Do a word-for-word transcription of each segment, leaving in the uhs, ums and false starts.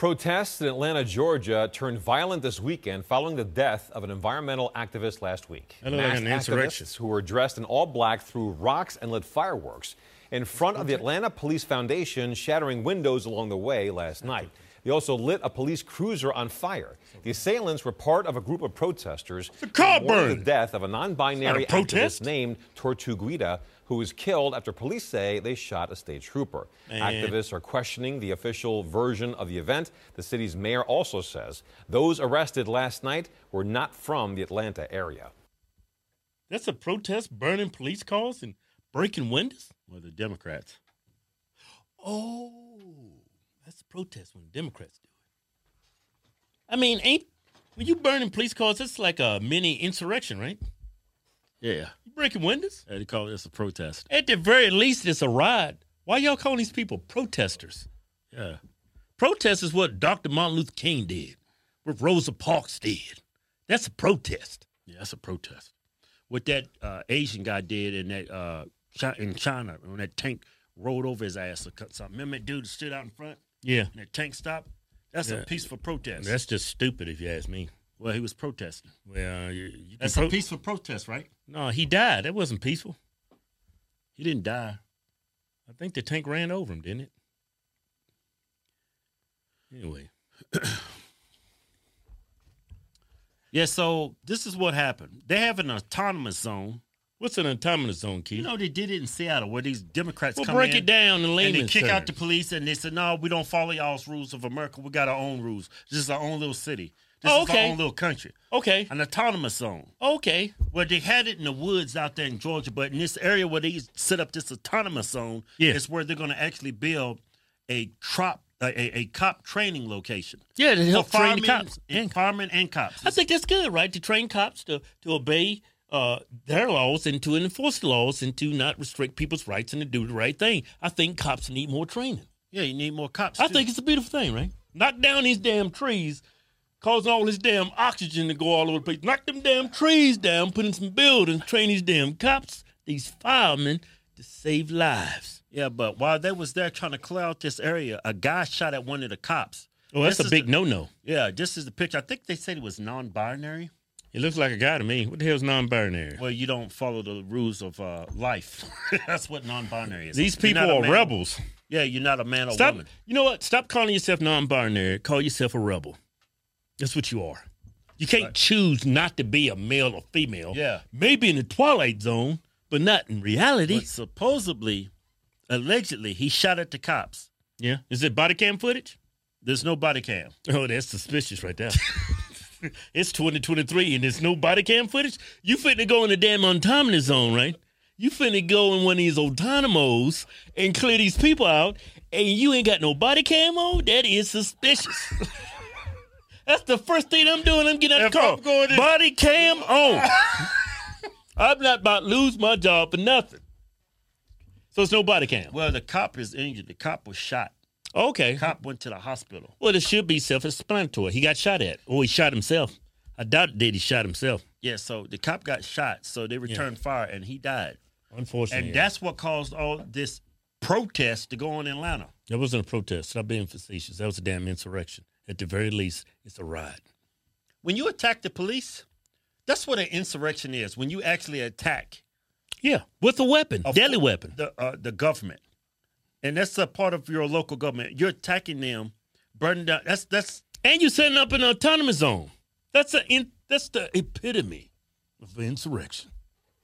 Protests in Atlanta, Georgia turned violent this weekend following the death of an environmental activist last week. That looked like an insurrection. Activists who were dressed in all black threw rocks and lit fireworks in front of the Atlanta Police Foundation, shattering windows along the way last night. They also lit a police cruiser on fire. The assailants were part of a group of protesters the car who mourned burned. the death of a non-binary activist protest? named Tortuguita, who was killed after police say they shot a state trooper. Man. Activists are questioning the official version of the event. The city's mayor also says those arrested last night were not from the Atlanta area. That's a protest, burning police cars and breaking windows? Well, the Democrats. Oh, that's a protest when the Democrats do it. I mean, ain't when you burning police cars, it's like a mini insurrection, right? Yeah. You breaking windows? Yeah, they call this a protest. At the very least, it's a riot. Why y'all calling these people protesters? Yeah. Protest is what Doctor Martin Luther King did, what Rosa Parks did. That's a protest. Yeah, that's a protest. What that uh, Asian guy did in that uh, Chi- in China when that tank rolled over his ass or cut something. Remember that dude that stood out in front? Yeah. And that tank stopped? That's Yeah. a peaceful protest. That's just stupid if you ask me. Well, he was protesting. Well, you, you That's can a pro- peaceful protest, right? No, he died. That wasn't peaceful. He didn't die. I think the tank ran over him, didn't it? Anyway. Yeah, so this is what happened. They have an autonomous zone. What's an autonomous zone, Keith? You know, they did it in Seattle where these Democrats well, come break in. it down in And layman's they kick terms. out the police, and they said, no, we don't follow y'all's rules of America. We got our own rules. This is our own little city. This Oh, is okay. our own little country. Okay. An autonomous zone. Okay. Well, they had it in the woods out there in Georgia, but in this area where they set up this autonomous zone Yeah. is where they're going to actually build a trop, a, a, a cop training location. Yeah, to help For train the firemen cops. And firemen and cops. I think that's good, right? To train cops to, to obey uh, their laws and to enforce the laws and to not restrict people's rights and to do the right thing. I think cops need more training. Yeah, you need more cops, I too. think it's a beautiful thing, right? Knock down these damn trees, causing all this damn oxygen to go all over the place. Knock them damn trees down, put in some buildings, train these damn cops, these firemen, to save lives. Yeah, but while they was there trying to clear out this area, a guy shot at one of the cops. Oh, that's This a is big the- no-no. Yeah, this is the picture. I think they said it was non-binary. It looks like a guy to me. What the hell's non-binary? Well, you don't follow the rules of uh, life. That's what non-binary is. These You're people not a are man- rebels. Yeah, you're not a man or Stop. woman. You know what? Stop calling yourself non-binary. Call yourself a rebel. That's what you are. You can't Right. choose not to be a male or female. Yeah. Maybe in the Twilight Zone, but not in reality. But supposedly, allegedly, he shot at the cops. Yeah. Is it body cam footage? There's no body cam. Oh, that's suspicious right there. It's twenty twenty-three and there's no body cam footage? You finna go in the damn autonomous zone, right? You finna go in one of these autonomos and clear these people out and you ain't got no body cam on? That is suspicious. That's the first thing I'm doing. I'm getting out If the car. I'm going in- Body cam on. I'm not about to lose my job for nothing. So it's no body cam. Well, the cop is injured. The cop was shot. Okay. The cop went to the hospital. Well, it should be self-explanatory. He got shot at. Or he shot himself. I doubt it did. He shot himself. Yeah, so the cop got shot, so they returned fire, and he died. Unfortunately. And that's what caused all this protest to go on in Atlanta. That wasn't a protest. Stop being facetious. That was a damn insurrection. At the very least, it's a riot. When you attack the police, that's what an insurrection is. When you actually attack Yeah, with a weapon, a deadly fo- weapon. the uh, the government, and that's a part of your local government. You're attacking them, burning down. That's that's And you're setting up an autonomous zone. That's a in, that's the epitome of insurrection.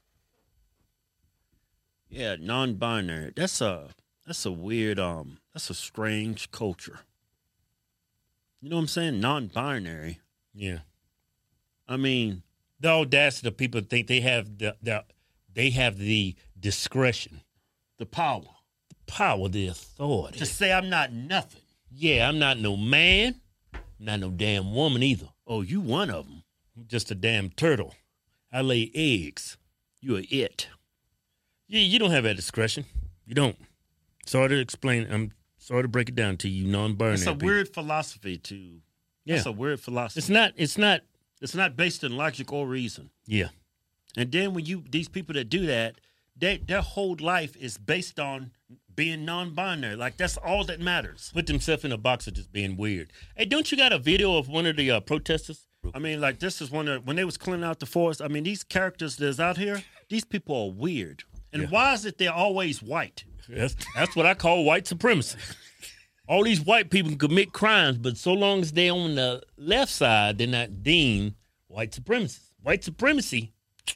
yeah, non-binary. That's a that's a weird um that's a strange culture. You know what I'm saying? Non-binary. Yeah. I mean, The audacity of people to think they have the, the they have the discretion, the power the power, the authority. to say I'm not nothing. Yeah, I'm not no man, I'm not no damn woman either. Oh, you one of them. I'm just a damn turtle. I lay eggs. You are it. Yeah, you don't have that discretion. You don't. Sorry to explain. I'm sorry to break it down to you, non-binary. It's a people. weird philosophy to. Yeah. It's a weird philosophy. It's not. It's not. It's not based in logic or reason. Yeah. And then when you these people that do that, they, their whole life is based on being non-binary. Like, that's all that matters. Put themselves in a box of just being weird. Hey, don't you got a video of one of the uh, protesters? I mean, like, this is one of, when they was cleaning out the forest, I mean, these characters that's out here, these people are weird. And Yeah. why is it they're always white? That's, that's what I call white supremacy. All these white people can commit crimes, but so long as they're on the left side, they're not deemed white supremacists. White supremacy,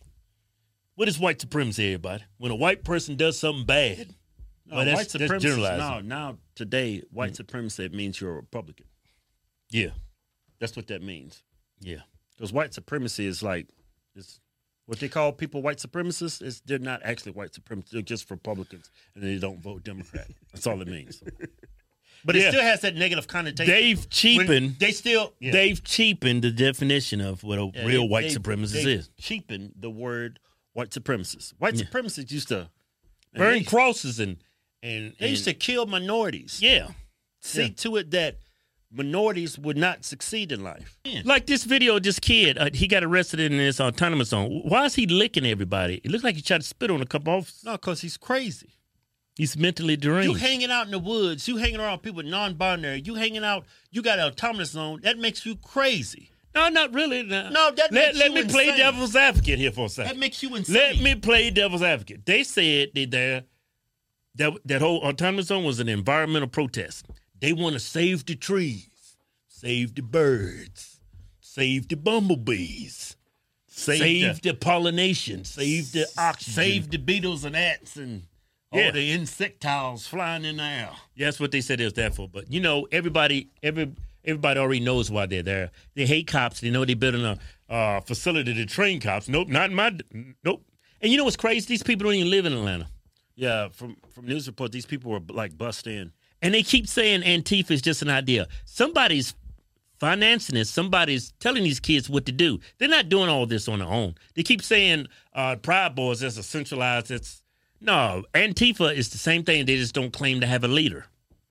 what is white supremacy, everybody? When a white person does something bad. No, Well, that's- white that's supremacy. generalizing. Now, now, today, white supremacy means you're a Republican. Yeah, That's what that means. yeah. Because white supremacy is like, it's what they call people white supremacists. Is they're not actually white supremacists. They're just Republicans, and they don't vote Democrat. That's all it means. But Yeah. it still has that negative connotation. They've cheapened. When they still yeah. They've cheapened the definition of what a Yeah, real they- white they- supremacist they is. cheapened the word white supremacist. White Yeah. supremacists used to Burn they, crosses and and, they used to and- kill minorities. yeah. See Yeah. to it that minorities would not succeed in life. Like this video, of this kid, uh, he got arrested in this autonomous zone. Why is he licking everybody? It looks like he tried to spit on a couple officers. No, because he's crazy. He's mentally You deranged. hanging out in the woods, you hanging around people non-binary, you hanging out, you got an autonomous zone, that makes you crazy. No, not really. No, No, that let, makes let you me play insane. devil's advocate here for a second. That makes you insane. Let me play devil's advocate. They said that there, that that whole autonomous zone was an environmental protest. They want to save the trees, save the birds, save the bumblebees, save, Save the, pollination, save the oxygen. Save the beetles and ants and Yeah. all the insectiles flying in the air. Yeah, that's what they said it was there for. But you know, everybody, every everybody already knows why they're there. They hate cops. They know they're building a uh, facility to train cops. Nope, not in my. Nope. And you know what's crazy? These people don't even live in Atlanta. Yeah, from from news report, these people were like bust in. And they keep saying Antifa is just an idea. Somebody's financing this. Somebody's telling these kids what to do. They're not doing all this on their own. They keep saying uh, Proud Boys is a centralized. It's no Antifa is the same thing. They just don't claim to have a leader.